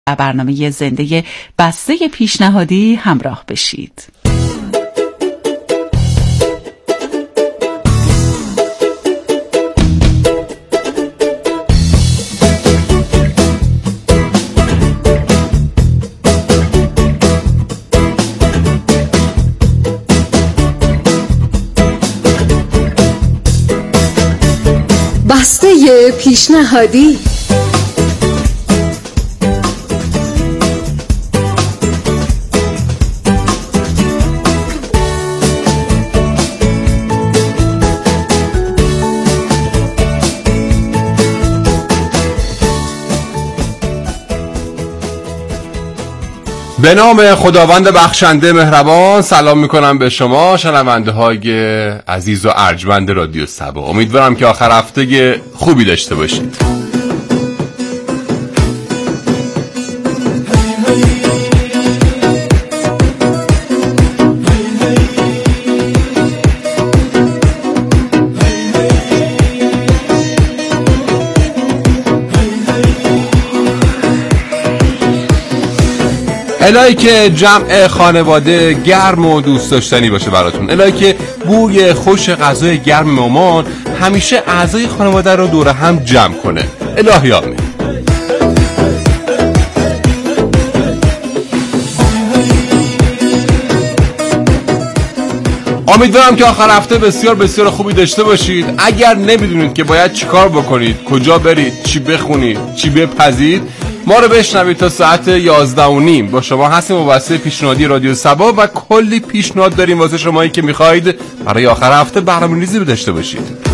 برنامه زنده بسته پیشنهادی همراه بشید. بسته پیشنهادی. به نام خداوند بخشنده مهربان سلام میکنم به شما شنونده های عزیز و ارجمند رادیو سبا. امیدوارم که آخر هفته خوبی داشته باشید. الهی که جمع خانواده گرم و دوست داشتنی باشه براتون. الهی که بوی خوش غذای گرم مامان همیشه اعضای خانواده رو دور هم جمع کنه. الهی آمین. امیدوارم که آخر هفته بسیار بسیار خوبی داشته باشید. اگر نمیدونید که باید چی کار بکنید، کجا برید، چی بخونید، چی بپزید، ما رو بشنوید تا ساعت 11:30 با شما هستیم و بسته پیشنهادی رادیو سبا و کلی پیشنهاد داریم واسه شمایی که میخواید برای آخر هفته برنامه‌ریزی داشته باشید.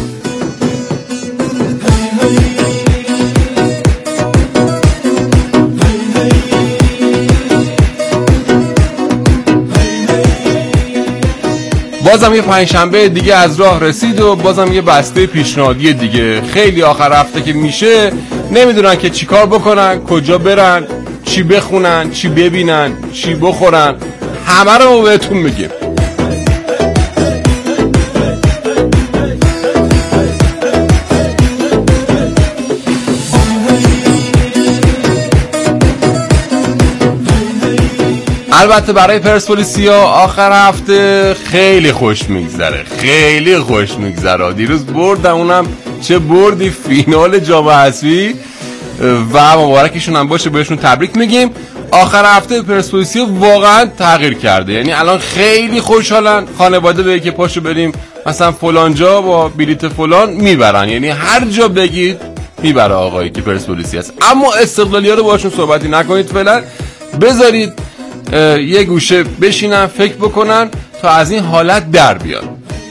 بازم یه پنجشنبه دیگه از راه رسید و بازم یه بسته پیشنهادی دیگه. خیلی آخر هفته که میشه نمیدونن که چی کار بکنن، کجا برن، چی بخونن، چی ببینن، چی بخورن، همه رو بهتون میگیم. البته برای پرسپولیسیا آخر هفته خیلی خوش میگذره، خیلی خوش میگذره. دیروز بردن، اونم چه بردی، فینال جام حذفی و مبارکشون هم باشه، بهشون تبریک میگیم. آخر هفته پرسپولیسیا واقعا تغییر کرده، یعنی الان خیلی خوشحالن. خانواده به که پاشو بریم مثلا فلان جا با بلیت فلان میبرن، یعنی هر جا بگید میبره آقایی که پرسپولیسی هست. اما استقلالی‌ها رو باشون صحبتی نکنید فعلا، بذارید یه گوشه بشینن فکر بکنن تا از این حالت در بیان.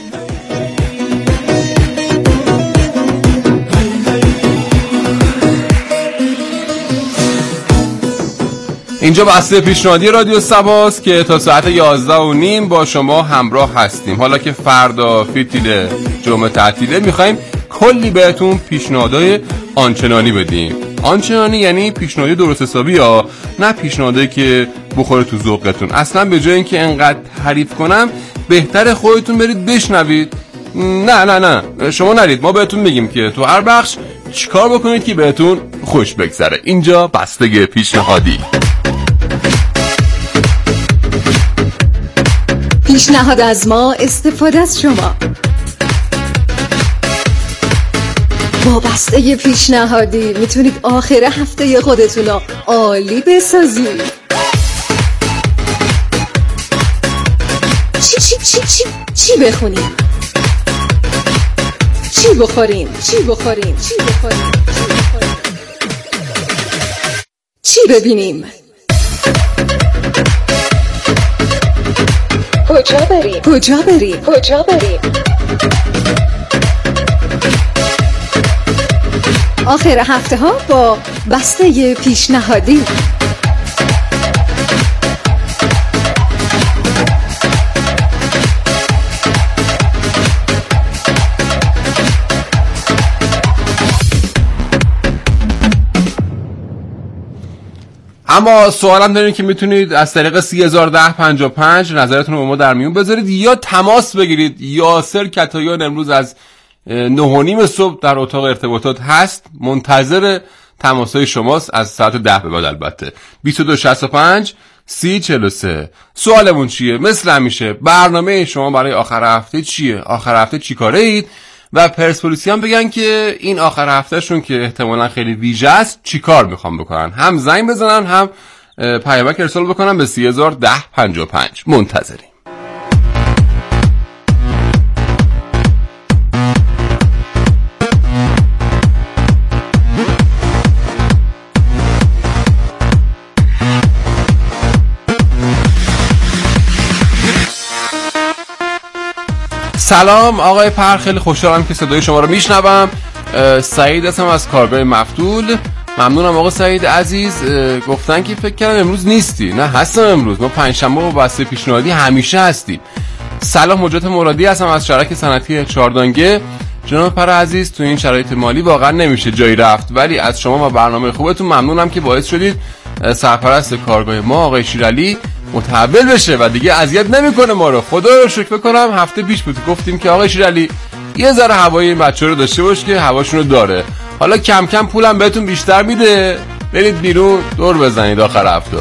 اینجا بسته پیشنهادی رادیو سباست که تا ساعت 11:30 با شما همراه هستیم. حالا که فردا فیتیل جمعه تعطیله میخوایم کلی بهتون پیشنهادهای آنچنانی بدیم. آنچنانی یعنی پیشنهادی درست حسابی ها، نه پیشنهادی که بخوره تو ذوقتون. اصلا به جای اینکه انقدر تعریف کنم بهتره خودتون برید بشنوید. نه شما نرید، ما بهتون میگیم که تو هر بخش چیکار بکنید که بهتون خوش بگذره. اینجا بسته پیشنهادی. پیشنهاد از ما، استفاده از شما. با بسته پیشنهادی میتونید آخر هفته خودتون رو عالی بسازید. چی بخونیم، چی بخوریم، چی ببینیم، کجا بریم. آخر هفته ها با بسته پیشنهادی. اما سوالم داریم که میتونید از طریق 301055 نظرتون رو با ما در میون بذارید یا تماس بگیرید. یاسر کتایان امروز از 9:30 صبح در اتاق ارتباطات هست، منتظر تماسهای شماست از ساعت 10 به بعد البته. 2265 3043. سوالمون چیه؟ مثل همیشه برنامه شما برای آخر هفته چیه؟ آخر هفته چی کاره اید؟ و پرسپولیسی هم بگن که این آخر هفتهشون که احتمالاً خیلی ویژه است چی کار میخوام بکنن، هم زنگ بزنن هم پیامک ارسال بکنن به 301055. منتظریم. سلام آقای پر، خیلی خوشحالم که صدای شما رو میشنوم. سعید هستم از کارگاه مفتول. ممنونم آقا سعید عزیز. گفتن که فکر کردم امروز نیستی. نه هستم امروز، ما پنجشنبه با بسته پیشنهادی همیشه هستیم. سلام، حجت مرادی هستم از شرکت صنعتی چهاردانگه. جناب پر عزیز، تو این شرایط مالی واقعا نمیشه جایی رفت، ولی از شما و برنامه خوبتون ممنونم که باعث شدید سرپرست کارگاه ما آقای شیرعلی متحول بشه و دیگه اذیت نمیکنه ما رو. خدا رو شکر بکنم هفته پیش بود گفتیم که آقای شیرعلی یه ذره هوای این بچه‌ها رو داشته باش که هواشون رو داره. حالا کم کم پولم بهتون بیشتر میده، برید بیرون دور بزنید آخر هفته.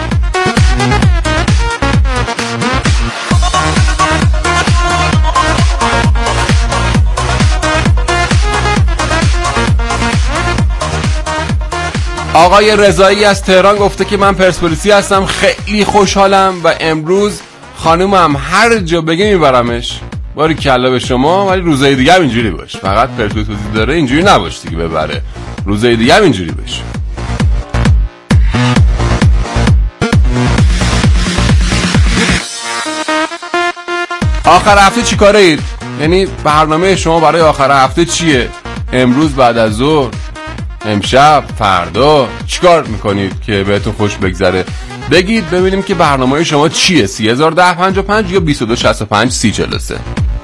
آقای رضایی از تهران گفته که من پرسپولیسی هستم، خیلی خوشحالم و امروز خانومم هر جا بگه میبرمش. باری کلا به شما، ولی روزای دیگه هم اینجوری باش. فقط پرسپولیسی داره اینجوری نباش دیگه ببره، روزای دیگه هم اینجوری باش. آخر هفته چی کاره اید؟ یعنی برنامه شما برای آخر هفته چیه؟ امروز بعد از ظهر، امشب، فردا چیکار میکنید که بهتون خوش بگذره؟ بگید ببینیم که برنامه شما چیه. 301055 یا 2265 3043.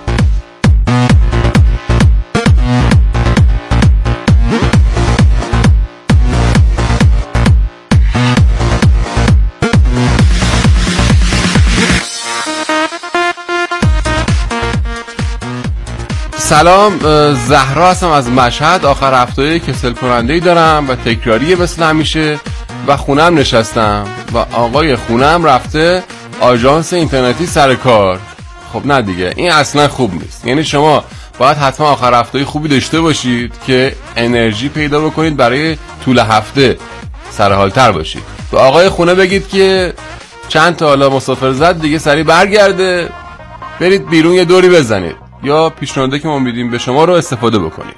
سلام، زهرا هستم از مشهد. آخر هفته کسل کننده‌ای دارم و تکراریه مثل همیشه و خونم نشستم و آقای خونم رفته آژانس اینترنتی سر کار. خب نه دیگه، این اصلا خوب نیست. یعنی شما باید حتما آخر هفته خوبی داشته باشید که انرژی پیدا بکنید برای طول هفته سرحال‌تر باشید. و آقای خونه بگید که چند تا حالا مسافر زد دیگه سریع برگرده، برید بیرون یه دوری بزنید یا پیشنهاده که ما میدیم به شما رو استفاده بکنید.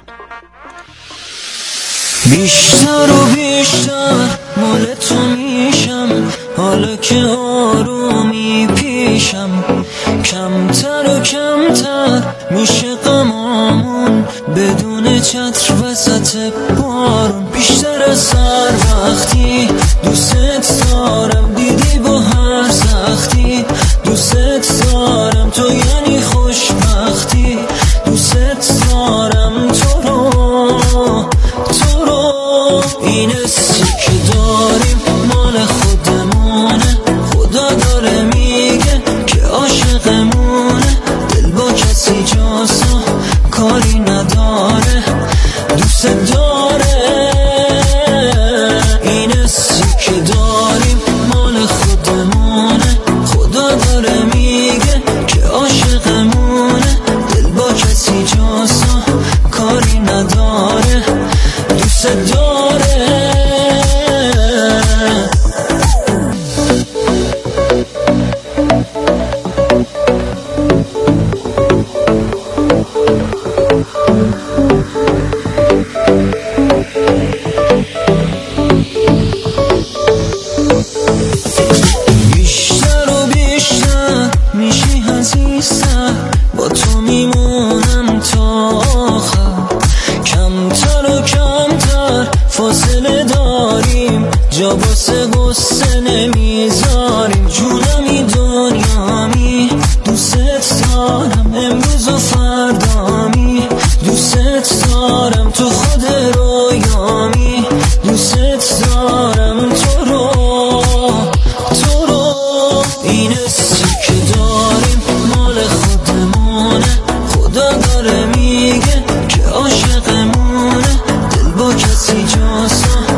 بیشتر و بیشتر مال تو میشم، حالا که آرومی پیشم، کمتر و کمتر میشه غمامون بدون چتر وسط بارون. بیشتر از هر وقتی دوست دارم، دیدی با هر سختی دوست دارم، تو یعنی خوشبختی، دوست دارم تو رو این حسی که داریم مال خودمونه، خدا داره میگه که عاشقمونه، دل با کسی جاسا کاری نداره، دوست داره. این حسی که داریم مال خودمونه، خدا داره میگه که عاشقمونه، دل با کسی جاسا کاری نداره، دوست داره. بیشتر و بیشتر میشی عزیزتر، با تو میمونم تا آخر، کمتر و کمتر فاصله داریم، جا واسه غصه نمیذاریم، جونمی دنیامی دوست دارم، امروز و فردامی دوست دارم، تو خود رویامی دوست دارم، تو رو این حسی که داریم مال خودمونه، خدا داره میگه که عاشقمونه، دل با کسی جاسا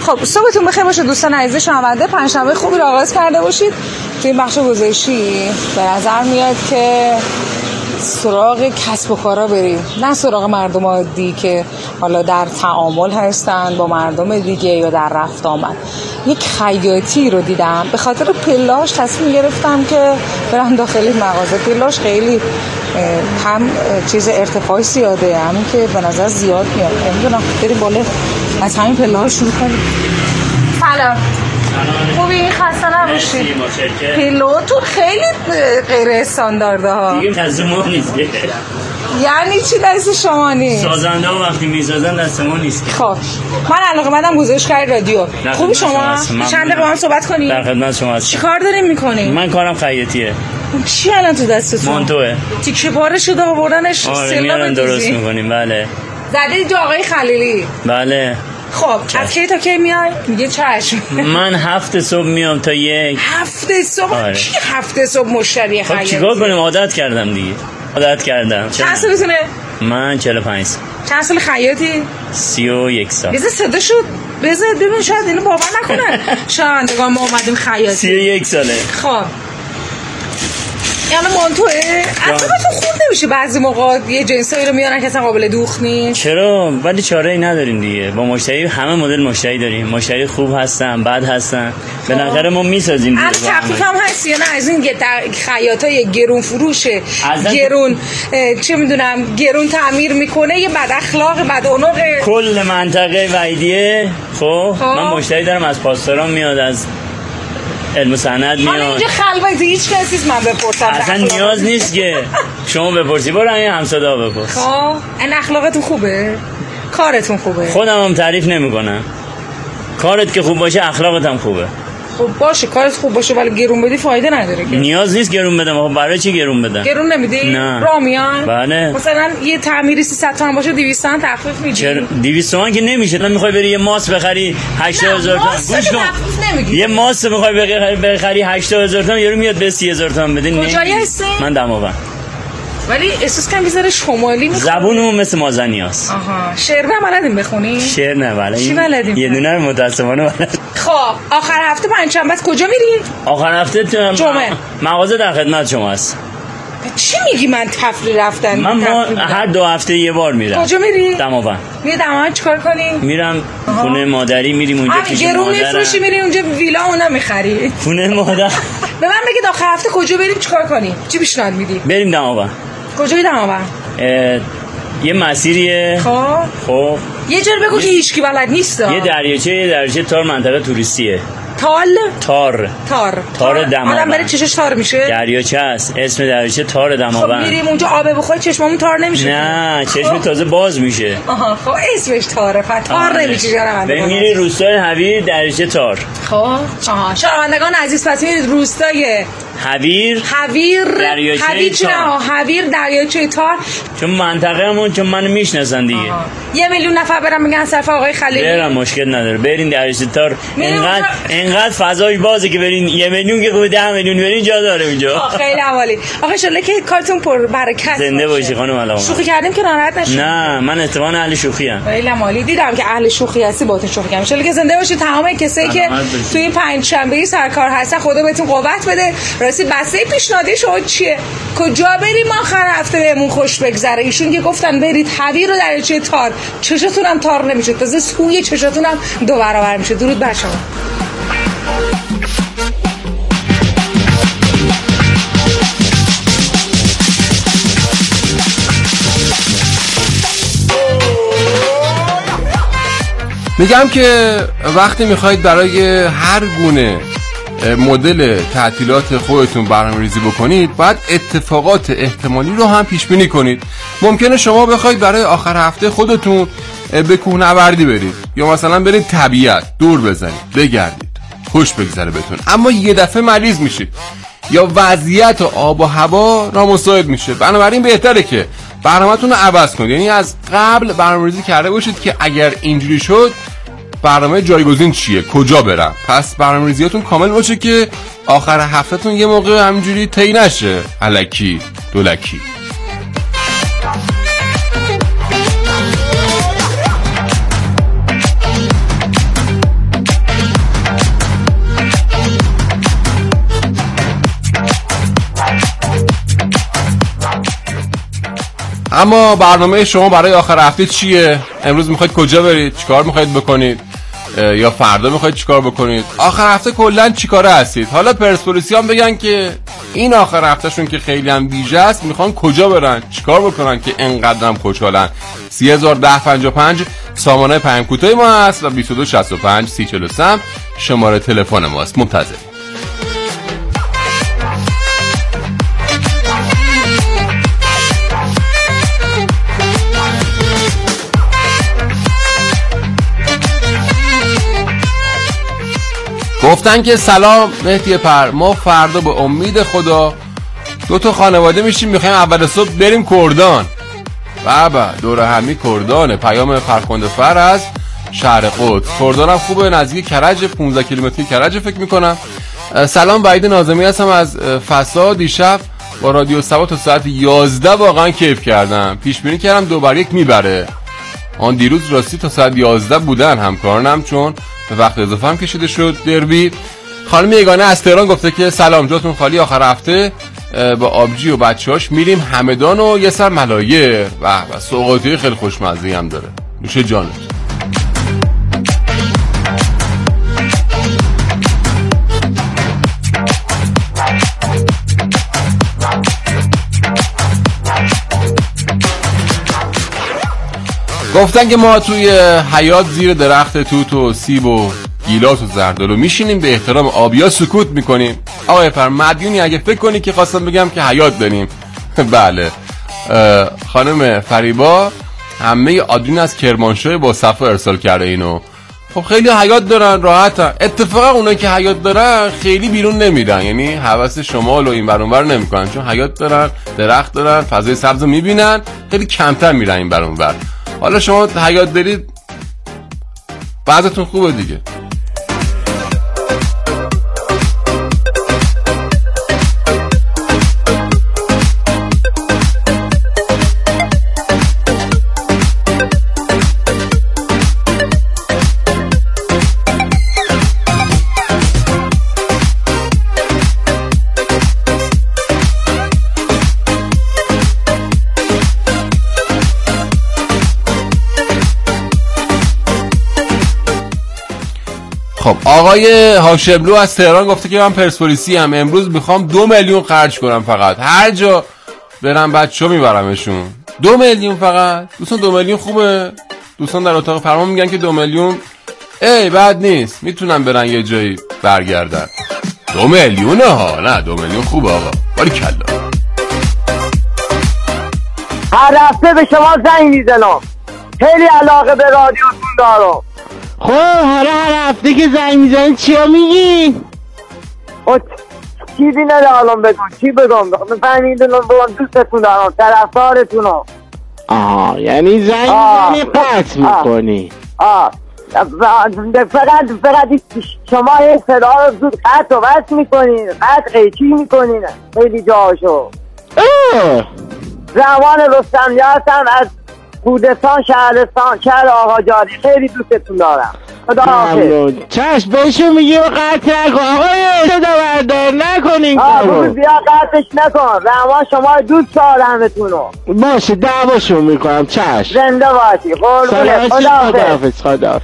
خب صبحتون بخیر باشه دوستان عزیز شنونده. پنجشنبه خوبی رو آغاز کرده باشید. توی این بخش گزارشی به نظر میاد که سراغ کسب و کارا بریم، نه سراغ مردم عادی که حالا در تعامل هستن با مردم دیگه یا در رفت آمد. یک خیاطی رو دیدم، به خاطر پلاش تصمیم گرفتم که برم داخل مغازه. پلاش خیلی هم چیز ارتفاعی زیاده، همین که به نظر زیاد میاد. نمیدونم بریم بالا از همین پلاش شروع کنیم. سلام. خوبی؟ خسته نباشید. پیلوتون خیلی غیر استاندارده ها. دیگه دست ما نیست. یعنی چی دست شما نیست؟ سازنده ها وقتی میسازن دست ما نیست. خب من علاقه‌مندم گزارشگر رادیو. خوبی شما؟ چند دقیقه با هم صحبت کنیم؟ در خدمت شما هستم. چیکار دارین میکنین؟ من کارم خیاطیه. چی الان تو دستتون؟ مانتوه. تیکه پاره شده آوردنش میارن درست میکنیم. بله. زده جو آقای خلیلی. بله. خب از کی تا کی میای؟ میگه چشم. من 7 صبح میام تا 1. 7 صبح؟ آره. کی 7 صبح مشتری خیاطی؟ خب چیکار کنیم؟ عادت کردم دیگه. عادت کردم. چند سالتونه؟ من 45 سال. چند سال خیاطی؟ 31 سال. بذار صدا شد. بذار ببین شاید اینو باور نکنه. شنوندگان ما اومدیم خیاطی. 31 ساله. خب یعنی مانتوه اصلا تو خورد نمیشه بعضی موقع یه جنسایی رو میارن که اصلا قابل دوخت نیست؟ چرا؟ ولی چاره ای نداریم دیگه. با مشتری همه مدل مشتری داریم. مشتری خوب هستن، بد هستن. بالاخره ما میسازیم دیگه. از تخفیف هم هست یا نه از این خیاطای گرون فروشه گرون چه میدونم گرون تعمیر میکنه یه بد اخلاق بد عنق کل منطقه وحیدیه. خب من مشتری دارم از پاسداران میاد، از علم و صنعت میاد. حالا اینجا خلوتی هیچ کسیست من بپرسم. اصلا نیاز نیست که شما بپرسی، برو همین همسادا بپرس. خب این اخلاقتون خوبه؟ کارتون خوبه؟ خودم هم تعریف نمیکنم. کارت که خوب باشه اخلاقت هم خوبه. خب باشه کارت خوب باشه ولی گرون بدی فایده نداره که. نیاز نیست گرون بدم. خب برای چی گرون بدم؟ گرون نمیدی؟ نه. رامیان؟ بله. مثلا یه تعمیری 300 تومن باشه 200 تومن تخفیف میدی؟ چرا 200 تومن که نمیشه. من میخوای بری یه ماس بخری 80000 تومن. گوش کن. یه ماس میخوای بخری 80000 تومن یارو میاد به 30000 تومن بده. کجایی هستی؟ من دماوند. ولی احساس کنم بیزاره شمالی میخوام. زبونمون مثل مازنیاست. آها شعر نه بلدیم بخونی؟ شعر نه بلدیم. چی بلدیم؟ یه دونه رو متأسفانه بلد. خب آخر هفته پنجشنبه کجا میری؟ آخر هفته تو جمعه مغازه در خدمت شما است. چی میگی من تفریح رفتن؟ من هر 2 هفته یه بار میرم. کجا میری؟ دماوند. میری دماوند چیکار کنی؟ میرم خونه مادری، میریم اونجا پیش مادرم. گرون میفروشی میری اونجا ویلا اونا میخری؟ خونه مادر. به من بگید آخر هفته کجا بریم چیکار کنیم؟ چی پیشنهاد میدی؟ بریم دماوند. کجای دماوند؟ یه مسیریه. خب یه جور بگو که هیچکی بلد نیست. یه دریاچه تار منطقه توریستیه. تار دماوند. الان برای چشش تار میشه؟ دریاچه است، اسم دریاچه تار دماوند. خب میریم اونجا آب بخوری چشممون تار نمیشه؟ نه چشم تازه باز میشه. آها خب اسمش تاره تار نمیشه. میری روستای حویر دریاچه تار. خب آها شنوندگان عزیز پس میرید روستای حویر دریاچه تار. چون منطقه‌مون چون منو میشناسن دیگه. 1 میلیون نفر برم میگن صرف آقای خلیلی. برم مشکل نداره. برین دریاچه تار. اینقدر فضای بازه که برین 1 میلیون که 10 میلیون برین جا داره اونجا. خیلی عالی. آخه انشالله که کارتون پر برکت زنده باشی خانم علامه. شوخی کردیم که ناراحت نشید. نه من اتفاقا اهل شوخی ام. خیلی عالی. دیدم که اهل شوخی هستی باهاتون شوخی کردم. انشالله که زنده باشید تمام کسایی که توی این پنجشنبه سرکار هستن. خدا بهتون قوت بده. راستی بسته پیشنهادی شما چیه؟ کجا بریم آخر هفته بهمون خوش بگذره؟ ایشون که گفتن برید حویر رو دریاچه تار. چشاتون هم تار نمیشه، تازه سوی چشاتون هم 2 برابر میشه. درود بر شما. میگم که وقتی میخواید برای هر گونه مدل تعطیلات خودتون برنامه‌ریزی بکنید باید اتفاقات احتمالی رو هم پیش بینی کنید. ممکنه شما بخواید برای آخر هفته خودتون به کوهنوردی برید یا مثلا برید طبیعت دور بزنید بگردید خوش بگذره بهتون، اما یه دفعه مریض میشید یا وضعیت آب و هوا نامساعد میشه. بنابراین بهتره که برنامه‌تون رو عوض کنید، یعنی از قبل برنامه‌ریزی کرده باشید که اگر اینجوری شد برنامه جایگزین چیه، کجا برم. پس برنامه‌ریزیاتون کامل باشه که آخر هفتهتون یه موقع همینجوری طی نشه الکی دولکی. اما برنامه شما برای آخر هفته چیه؟ امروز میخواید کجا برید؟ چیکار میخواید بکنید؟ یا فردا میخواید چیکار بکنید؟ آخر هفته کلا چیکاره هستید؟ حالا پرسپولیسیان بگن که این آخر هفتهشون که خیلی هم ویژه است، میخوان کجا برن؟ چیکار بکنن که اینقدرم خوشحالن؟ 301055 سامانه پیام کوتاه ما هست و 2265 3043 شماره تلفن ماست. منتظر. گفتن که سلام مهدی پر، ما فردا به امید خدا 2 خانواده میشیم، میخوایم اول صبح بریم کردان. بابا دور همی کردانه. پیام فرخنده فر از شهر قدس. کردان هم خوبه، نزدیک کرج، 15 کیلومتری کرج فکر میکنم. سلام، وحید ناظمی هستم از فساد. دیشب با رادیو سبا تا ساعت 11 واقعا کیف کردم. پیش بینی کردم 2-1 میبره. آن دیروز راستی تا ساعت 11 بودن همکارانم، چون به وقت اضافه هم کشیده شد دربی. خانم یگانه از تهران گفته که سلام، جاتون خالی، آخر هفته با آبجی و بچه‌هاش میریم همدان و یه سر ملایر و سوغاتی خیلی خوشمزه هم داره. نوش جانت. گفتن که ما توی حیاط زیر درخت توت و سیب و گیلاس و زردالو میشینیم، به احترام آبیا سکوت میکنیم. آقای پر مدیونی اگه فکر کنی که خواستم بگم که حیاط داریم. بله. خانم فریبا همه آدرین از کرمانشاه با صفا ارسال کرده اینو. خب خیلی حیاط دارن، راحتن. اتفاقا اونایی که حیاط دارن خیلی بیرون نمیرن، یعنی هوس شمال و این ور اون ور نمیکنن، چون حیاط دارن، درخت دارن، فضای سبز رو میبینن، خیلی کمتر میرن این ور اون ور. حالا شما حیاط دارید، بعضتون خوبه دیگه. خب آقای هاشملو از تهران گفته که من پرسپولیسی ام، امروز میخوام 2 میلیون خرج کنم، فقط هر جا برم بچه‌ها میبرمشون. 2 میلیون فقط؟ دوستان 2 میلیون خوبه؟ دوستان در اتاق فرمان میگن که 2 میلیون بد نیست، میتونن برن یه جایی برگردن. 2 میلیونه ها، نه 2 میلیون خوبه آقا، باریکلا. هر هفته به شما زنگ میزنم، خیلی علاقه به رادیوتون دارم. خب حالا هر هفته که زنگ میزنی چیا میگی؟ چیزی ندارم بگم، چی بگم؟ میفهمیدونم بگم دوستتون دارم، طرفدارتونم. یعنی زنگ میزنی قطع میکنی؟ فقط شما یه صدا رو زود قطع و بس میکنین، قطع قیچی میکنین خیلی جاشو. زمان رستمی هستم از کودستان شهرستان، شهر آقا جاری. خیلی دوستتون دارم. خدا حافظ. چشم بهشون میگی و قطع نکن آقای صدا بردار نکنین بگو بیا قطعش نکن، زمان شما دوست دارم بتونو. باشه دعواشون میکنم. چشم زنده باشی. قربونه. خدا حافظ. خدا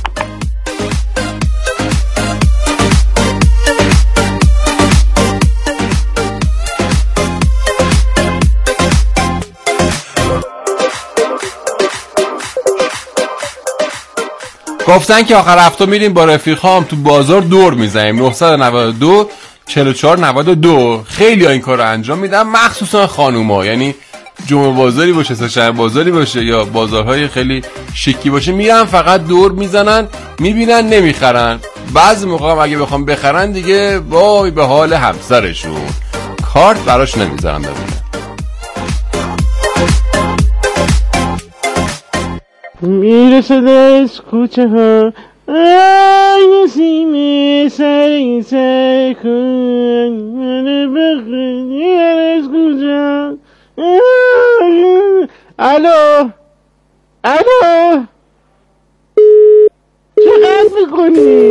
گفتن که آخر هفته میریم با رفیقام تو بازار دور میزنیم. 992 44 92. خیلی ها این کار رو انجام میدن، مخصوصا خانوما، یعنی جمعه بازاری باشه، سه‌شنبه بازاری باشه یا بازارهای خیلی شیکی باشه، میرن فقط دور میزنن، میبینن نمیخرن. بعضی موقع هم اگه بخوام بخرن دیگه وای به حال همسرشون، کارت براش نمیذارن ببینن. میرسد از کوچه ها آی نسیم سری سکن من بخونی از کجا. الو چقدر میکنی؟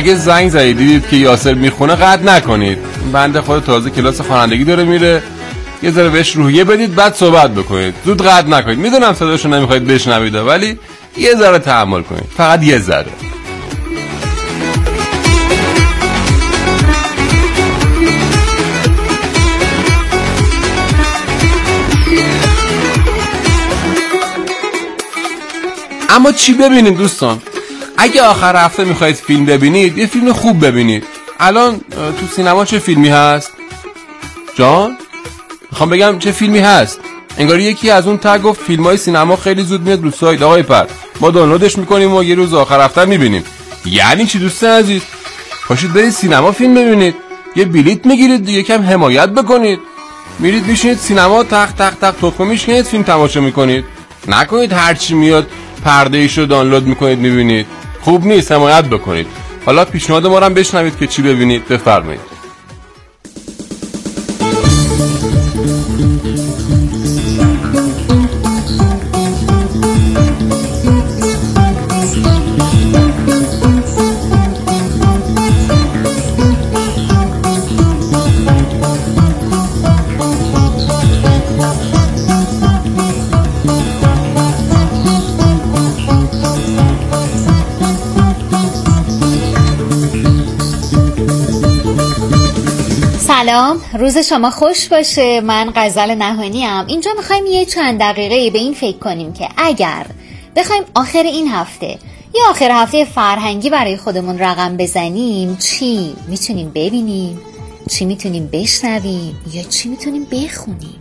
اگه زنگ زدید دیدید که یاسر میخونه قطع نکنید. بنده خود تازه کلاس خوانندگی داره میره، یه ذره بهش روحیه بدید بعد صحبت بکنید، زود قطع نکنید. میدونم صداشو نمیخواید بشنوید ولی یه ذره تحمل کنید، فقط یه ذره. اما چی ببینید دوستان؟ اگه آخر هفته میخواید فیلم ببینید، یه فیلم خوب ببینید. الان تو سینما چه فیلمی هست؟ جان؟ میخوام بگم چه فیلمی هست؟ انگاری یکی از اون تگ گفت فیلمای سینما خیلی زود میاد رو سایت. آقای پر ما دانلودش میکنیم و یه روز آخر هفته میبینیم. یعنی چی دوستان عزیز؟ پاشید برید سینما فیلم ببینید، یه بلیت میگیرید دیگه، کم حمایت بکنید. میرید میشینید سینما، تق تق تق تخمه میشینید فیلم تماشا میکنید. نکنید هرچی میاد پرده ایشو دانلود میکنید میبینید. خوب نیست، حمایت بکنید. حالا پیشنهاد ما رو هم بشنوید که چی ببینید. بفرمایید. سلام، روز شما خوش باشه. من غزل نهانی ام. اینجا میخوایم یه چند دقیقه به این فکر کنیم که اگر بخوایم آخر این هفته یا آخر هفته فرهنگی برای خودمون رقم بزنیم، چی میتونیم ببینیم، چی میتونیم بشنویم یا چی میتونیم بخونیم.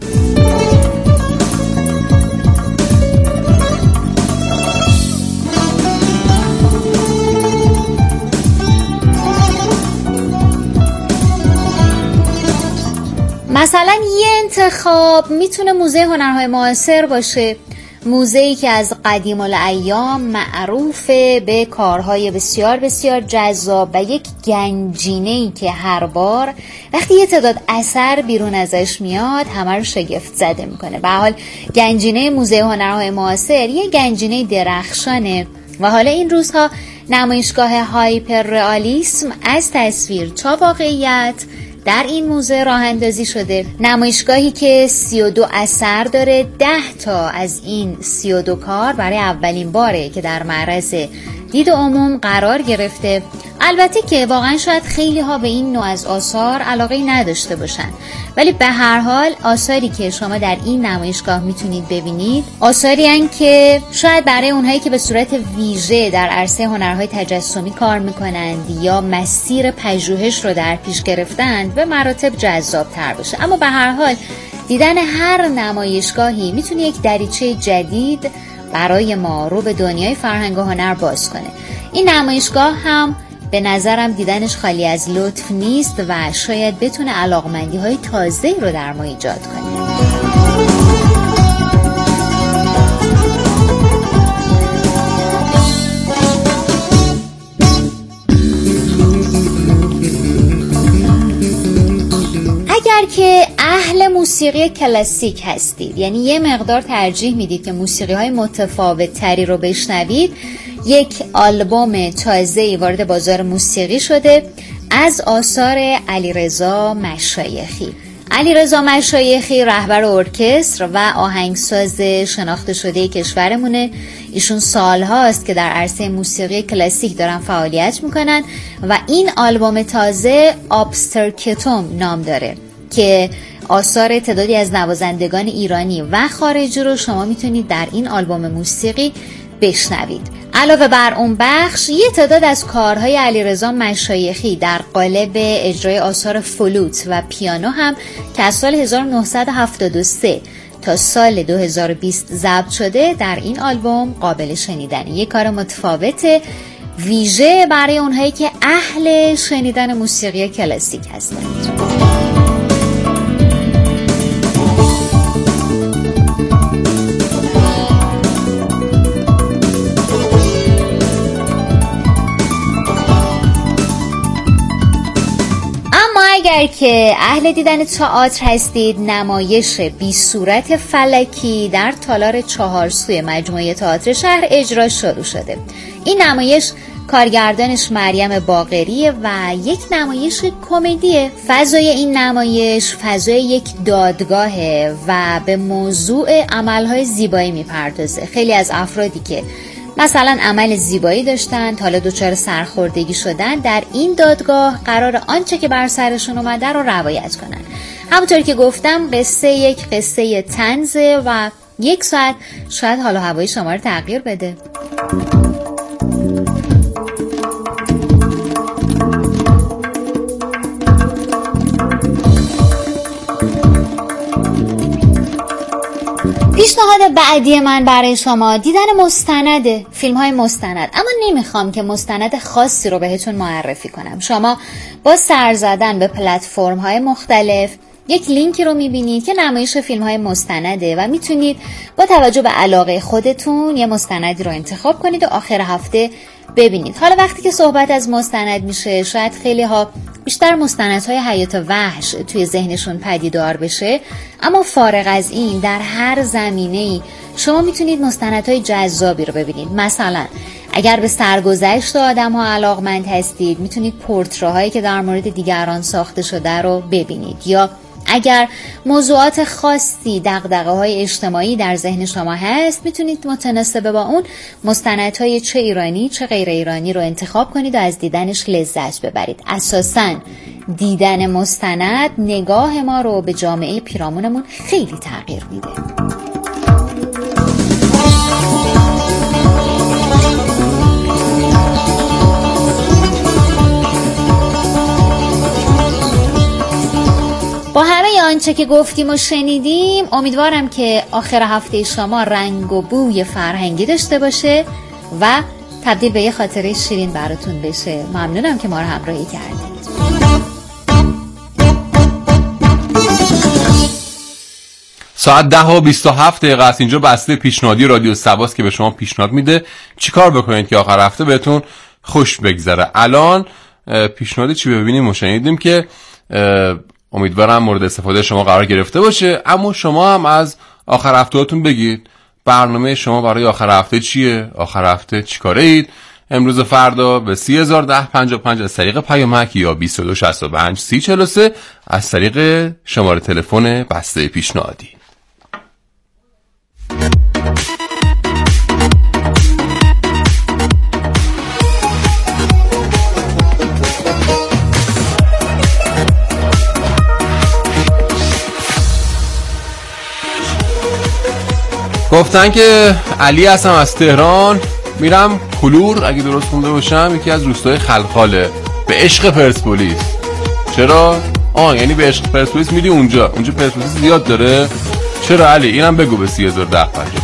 مثلا یه انتخاب میتونه موزه هنرهای معاصر باشه، موزه‌ای که از قدیم الایام معروفه به کارهای بسیار بسیار جذاب و یک گنجینه‌ای که هر بار وقتی یه تعداد اثر بیرون ازش میاد همه رو شگفت زده میکنه. به حال گنجینه موزه هنرهای معاصر یه گنجینه درخشانه و حالا این روزها نمایشگاه هایپر رئالیسم از تصویر تا واقعیت در این موزه راه اندازی شده. نمایشگاهی که 32 اثر داره. 10 تا از این 32 کار برای اولین باره که در معرض دید عموم قرار گرفته. البته که واقعا شاید خیلی ها به این نوع از آثار علاقه نداشته باشن، ولی به هر حال آثاری که شما در این نمایشگاه میتونید ببینید آثاری هستند که شاید برای اونهایی که به صورت ویژه در عرصه هنرهای تجسمی کار میکنند یا مسیر پژوهش رو در پیش گرفتند به مراتب جذاب تر باشه. اما به هر حال دیدن هر نمایشگاهی میتونه یک دریچه جدید برای ما رو به دنیای فرهنگ و هنر باز کنه. این نمایشگاه هم به نظرم دیدنش خالی از لطف نیست و شاید بتونه علاقمندی‌های تازه‌ای رو در ما ایجاد کنه. اگر که اهل موسیقی کلاسیک هستید، یعنی یه مقدار ترجیح میدید که موسیقی‌های متفاوت تری رو بشنوید، یک آلبوم تازه‌ای وارد بازار موسیقی شده از آثار علیرضا مشایخی. علیرضا مشایخی رهبر ارکستر و آهنگساز شناخته شده کشورمونه. ایشون سالهاست که در عرصه موسیقی کلاسیک دارن فعالیت میکنن و این آلبوم تازه آبسترکتوم نام داره که آثار تعدادی از نوازندگان ایرانی و خارجی رو شما میتونید در این آلبوم موسیقی بشنوید. علاوه بر اون بخش یه تعداد از کارهای علیرضا مشایخی در قالب اجرای آثار فلوت و پیانو هم که از سال 1973 تا سال 2020 ضبط شده در این آلبوم قابل شنیدنه. یه کار متفاوت ویژه برای اونهایی که اهل شنیدن موسیقی کلاسیک هستند. اگر که اهل دیدن تئاتر هستید، نمایش بی صورت فلکی در تالار 4 سوی مجموعه تئاتر شهر اجرا شروع شده. این نمایش کارگردانش مریم باقریه و یک نمایش کمدیه. فضای این نمایش فضای یک دادگاهه و به موضوع عملهای زیبایی میپردازه. خیلی از افرادی که مثلا عمل زیبایی داشتن حالا دچار سرخوردگی شدن، در این دادگاه قرار آنچه که بر سرشون اومده رو روایت کنن. همونطور که گفتم قصه یک قصه طنزه و 1 ساعت شاید حال و هوای شما رو تغییر بده. پیشنهاد بعدی من برای شما دیدن مستنده، فیلم های مستند. اما نمیخوام که مستند خاصی رو بهتون معرفی کنم. شما با سر زدن به پلتفرم های مختلف یک لینکی رو میبینید که نمایش فیلم های مستنده و میتونید با توجه به علاقه خودتون یه مستندی رو انتخاب کنید و آخر هفته ببینید. حالا وقتی که صحبت از مستند میشه شاید خیلی ها بیشتر مستندهای حیات وحش توی ذهنشون پدیدار بشه، اما فارغ از این در هر زمینه‌ای شما میتونید مستندهای جذابی رو ببینید. مثلا اگر به سرگذشت آدم‌ها علاقمند هستید میتونید پورترهایی که در مورد دیگران ساخته شده رو ببینید، یا اگر موضوعات خاصی دغدغه‌های اجتماعی در ذهن شما هست میتونید متناسب با اون مستندهای چه ایرانی چه غیر ایرانی رو انتخاب کنید و از دیدنش لذت ببرید. اساساً دیدن مستند نگاه ما رو به جامعه پیرامونمون خیلی تغییر میده. با همه آنچه که گفتیم و شنیدیم امیدوارم که آخر هفته شما رنگ و بوی فرهنگی داشته باشه و تبدیل به یه خاطره شیرین براتون بشه. ممنونم که ما رو همراهی کردید. ساعت 10:27 است. اینجا بسته پیشنهادی رادیو سواست که به شما پیشنهاد میده چیکار بکنید که آخر هفته بهتون خوش بگذره. الان پیشنهاد چی ببینیم و شنیدیم که امیدوارم مورد استفاده شما قرار گرفته باشه. اما شما هم از آخر هفتهاتون بگید برنامه شما برای آخر هفته چیه؟ آخر هفته چیکاره اید؟ امروز و فردا به 301055 از طریق پیامک یا 2265 3043 از طریق شماره تلفن بسته پیشنهادی. گفتن که علی هستم از تهران، میرم کلور اگه درست خونده باشم، یکی از روستای خلخاله، به عشق پرسپولیس. چرا؟ یعنی به عشق پرسپولیس میری اونجا پرسپولیس زیاد داره؟ چرا علی؟ اینم بگو به 301055.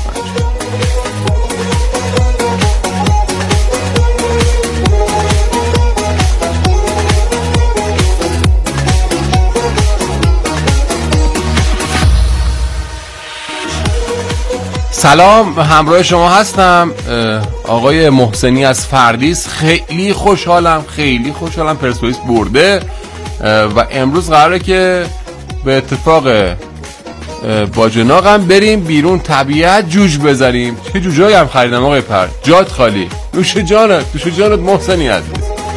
سلام، همراه شما هستم، آقای محسنی از فردیس. خیلی خوشحالم پرسپولیس برده و امروز قراره که به اتفاق باجناقم بریم بیرون طبیعت جوج بزنیم. چه جوجایی هم خریدم آقای پر، جات خالی. نوش جانت محسنی عزیز.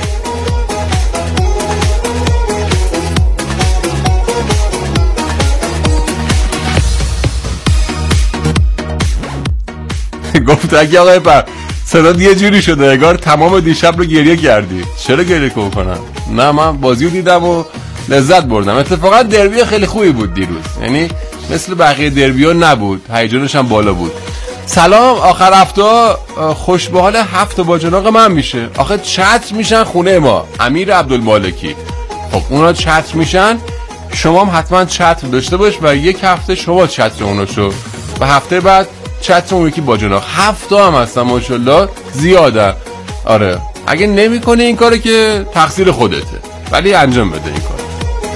گفت اگه آقای پر صدا یه جوری شده انگار تمام دیشب رو گریه کردی. چرا گریه کنم؟ نه، من بازی رو دیدم و لذت بردم. اتفاقا دربی خیلی خوبی بود دیروز، یعنی مثل بقیه دربی‌ها نبود، هیجانش هم بالا بود. سلام، آخر هفته خوش به حال هفت باجناق من میشه. آخه چتر میشن خونه ما، امیر عبدالمالکی. خب اونا چتر میشن، شما هم حتما چتر داشته باش و یک هفته شما چتر اونا شو و هفته بعد چتر اون یکی باجناق. 7 هم هستن ماشاءالله، زیاده. آره اگه نمی کنی این کارو که تقصیر خودته، ولی انجام بده این کار.